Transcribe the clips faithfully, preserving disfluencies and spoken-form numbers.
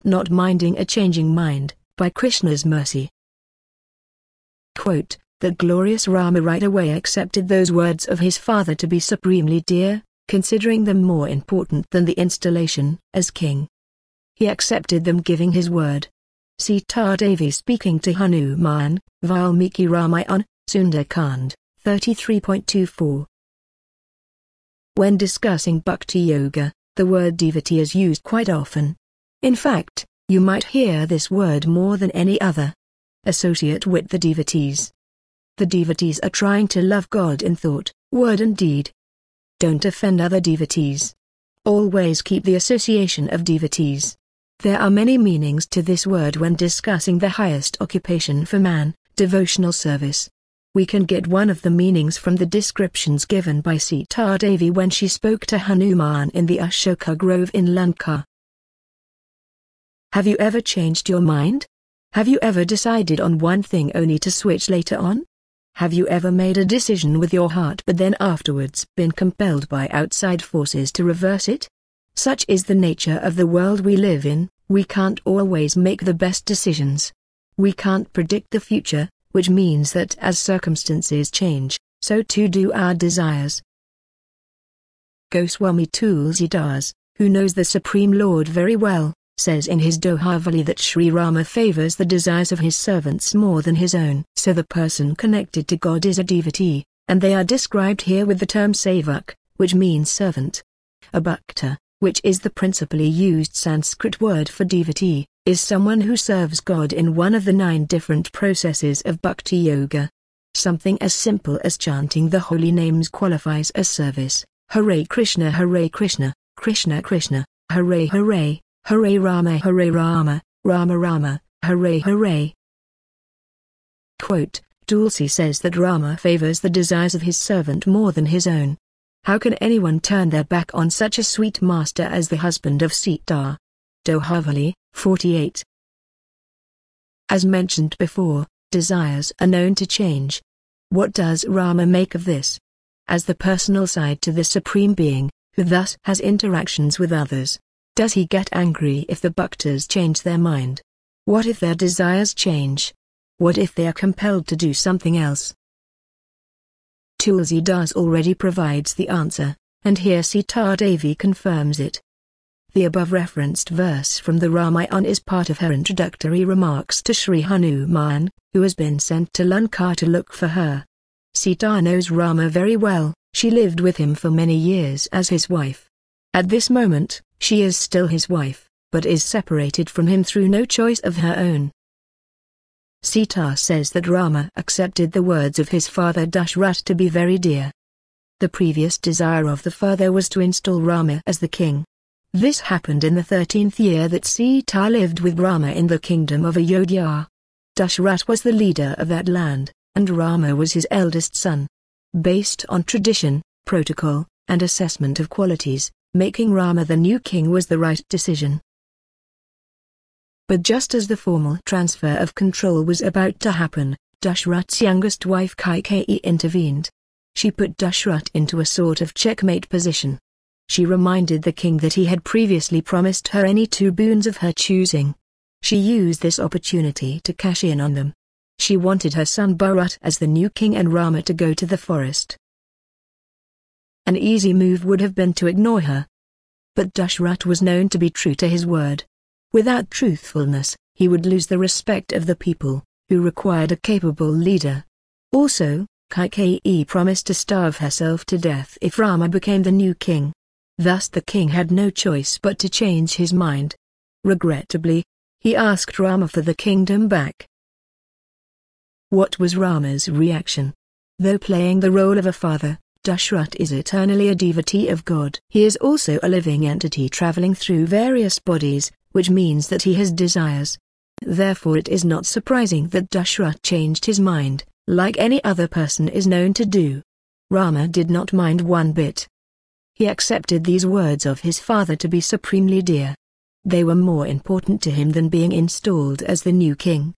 not minding a changing mind, by Krishna's mercy. Quote, that glorious Rama right away accepted those words of his father to be supremely dear, considering them more important than the installation as king. He accepted them, giving his word. Sita Devi speaking to Hanuman, Valmiki Ramayana, Sundarkand, thirty-three point two four. When discussing Bhakti Yoga, the word devotee is used quite often. In fact, you might hear this word more than any other. Associate with the devotees. The devotees are trying to love God in thought, word and deed. Don't offend other devotees. Always keep the association of devotees. There are many meanings to this word when discussing the highest occupation for man, devotional service. We can get one of the meanings from the descriptions given by Sita Devi when she spoke to Hanuman in the Ashoka Grove in Lanka. Have you ever changed your mind? Have you ever decided on one thing only to switch later on? Have you ever made a decision with your heart but then afterwards been compelled by outside forces to reverse it? Such is the nature of the world we live in. We can't always make the best decisions. We can't predict the future, which means that as circumstances change, so too do our desires. Goswami Tulsidas, who knows the Supreme Lord very well, says in his Dohavali that Sri Rama favors the desires of his servants more than his own. So the person connected to God is a devotee, and they are described here with the term sevak, which means servant. A bhakta, which is the principally used Sanskrit word for devotee, is someone who serves God in one of the nine different processes of Bhakti Yoga. Something as simple as chanting the holy names qualifies as service. Hare Krishna, Hare Krishna, Krishna Krishna, Hare Hare, Hare Rama, Hare Rama, Rama Rama, Hare Hare. Quote, Tulsi says that Rama favors the desires of his servant more than his own. How can anyone turn their back on such a sweet master as the husband of Sita? Dohavali, forty-eight. As mentioned before, desires are known to change. What does Rama make of this? As the personal side to the Supreme Being, who thus has interactions with others, does he get angry if the bhaktas change their mind? What if their desires change? What if they are compelled to do something else? Tulsidas already provides the answer, and here Sita Devi confirms it. The above-referenced verse from the Ramayana is part of her introductory remarks to Sri Hanuman, who has been sent to Lanka to look for her. Sita knows Rama very well. She lived with him for many years as his wife. At this moment, she is still his wife, but is separated from him through no choice of her own. Sita says that Rama accepted the words of his father Dashrath to be very dear. The previous desire of the father was to install Rama as the king. This happened in the thirteenth year that Sita lived with Rama in the kingdom of Ayodhya. Dashrath was the leader of that land, and Rama was his eldest son. Based on tradition, protocol, and assessment of qualities, making Rama the new king was the right decision. But just as the formal transfer of control was about to happen, Dashrath's youngest wife Kaikeyi intervened. She put Dashrath into a sort of checkmate position. She reminded the king that he had previously promised her any two boons of her choosing. She used this opportunity to cash in on them. She wanted her son Bharat as the new king and Rama to go to the forest. An easy move would have been to ignore her. But Dashrath was known to be true to his word. Without truthfulness, he would lose the respect of the people, who required a capable leader. Also, Kaikeyi promised to starve herself to death if Rama became the new king. Thus the king had no choice but to change his mind. Regrettably, he asked Rama for the kingdom back. What was Rama's reaction? Though playing the role of a father, Dashrath is eternally a devotee of God. He is also a living entity traveling through various bodies, which means that he has desires. Therefore it is not surprising that Dashrath changed his mind, like any other person is known to do. Rama did not mind one bit. He accepted these words of his father to be supremely dear. They were more important to him than being installed as the new king.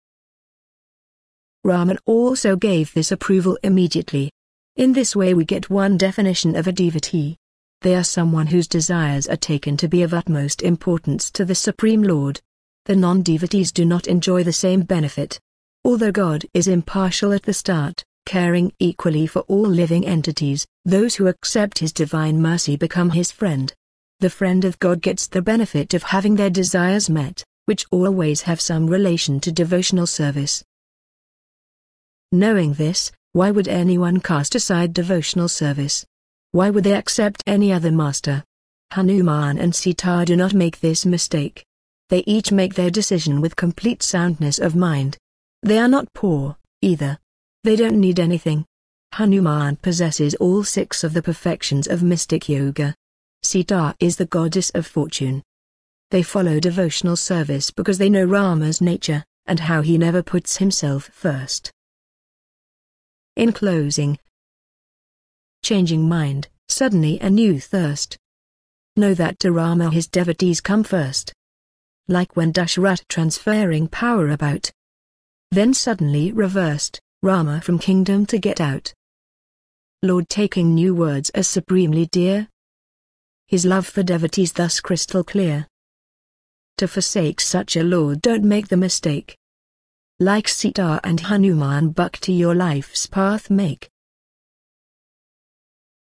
Rama also gave this approval immediately. In this way we get one definition of a devotee. They are someone whose desires are taken to be of utmost importance to the Supreme Lord. The non-devotees do not enjoy the same benefit. Although God is impartial at the start, caring equally for all living entities, those who accept His divine mercy become His friend. The friend of God gets the benefit of having their desires met, which always have some relation to devotional service. Knowing this, why would anyone cast aside devotional service? Why would they accept any other master? Hanuman and Sita do not make this mistake. They each make their decision with complete soundness of mind. They are not poor, either. They don't need anything. Hanuman possesses all six of the perfections of mystic yoga. Sita is the goddess of fortune. They follow devotional service because they know Rama's nature, and how he never puts himself first. In closing, changing mind, suddenly a new thirst. Know that to Rama his devotees come first. Like when Dasharath transferring power about. Then suddenly reversed, Rama from kingdom to get out. Lord taking new words as supremely dear. His love for devotees thus crystal clear. To forsake such a Lord don't make the mistake. Like Sita and Hanuman bhakti your life's path make.